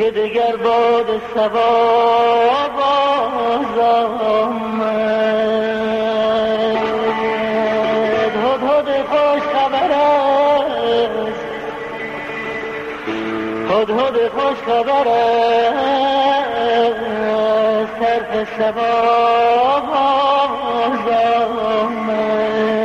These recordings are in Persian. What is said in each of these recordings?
که دگر باد صبا باز آمد. هدهد خوش خبر است، هدهد خوش خبر است، طرف صبا باز آمد.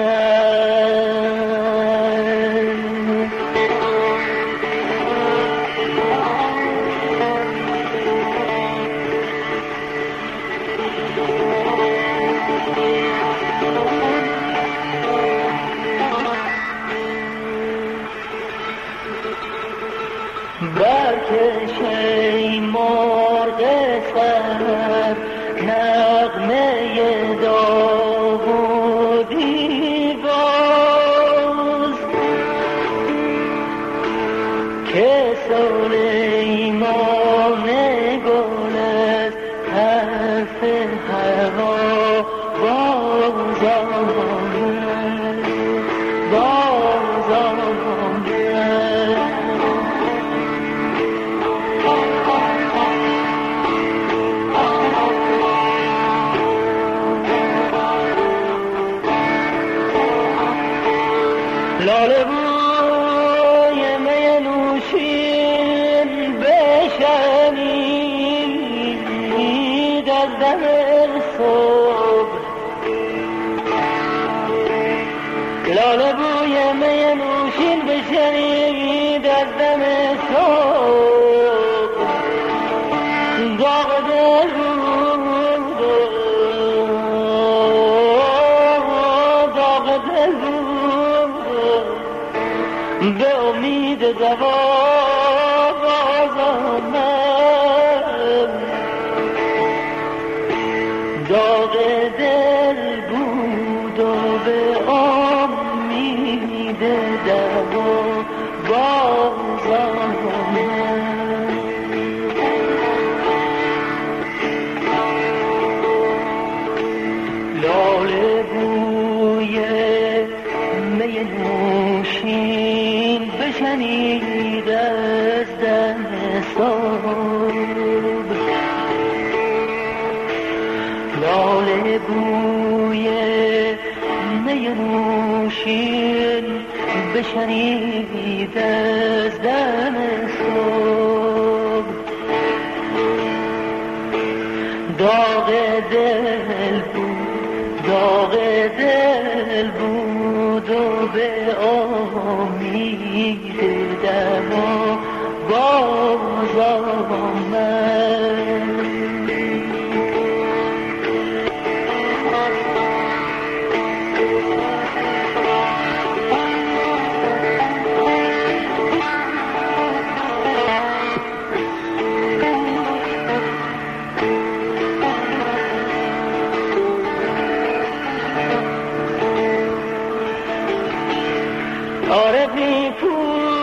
برکش ای مرغ سحر نغمه داوودی باز، که سلیمان گل است حرف هوا باز آمد، باز آمد. لاله بوی می نوشین بشنید از دم صبح، لاله بوی می نوشین بشنید از دم صبح، داغ دل بود، داغ دل بود، به امید دوا باز آمد. داغ دل بود و به امید دوا باز آمد. لاله بوی می نوشین بشنید از دم صبح، لاله بوی می نوشین بشنید از دم صبح، داغ دل بود، داغ دل بود و به امید دوا باز آمد. عارفی کو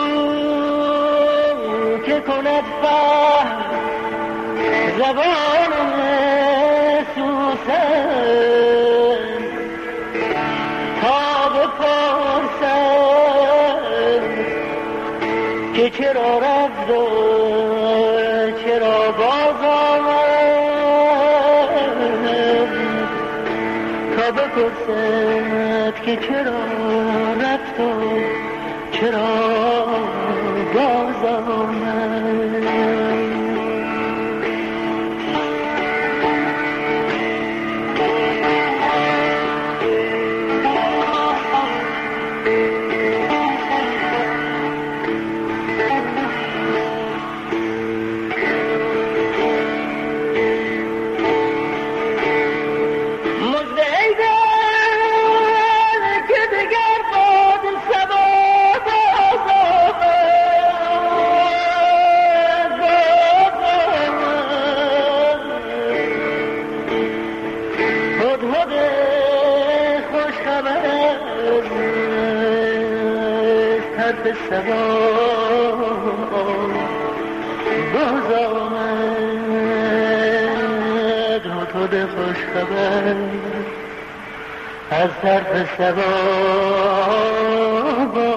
که کند فهم زبان سوسن، تا بپرسم که چرا رفت و چرا باز آمد، تا بپرسد که چرا رفت و چرا باز آمد. به صبا باز آمد، هدهد خوش خبر از طرف صبا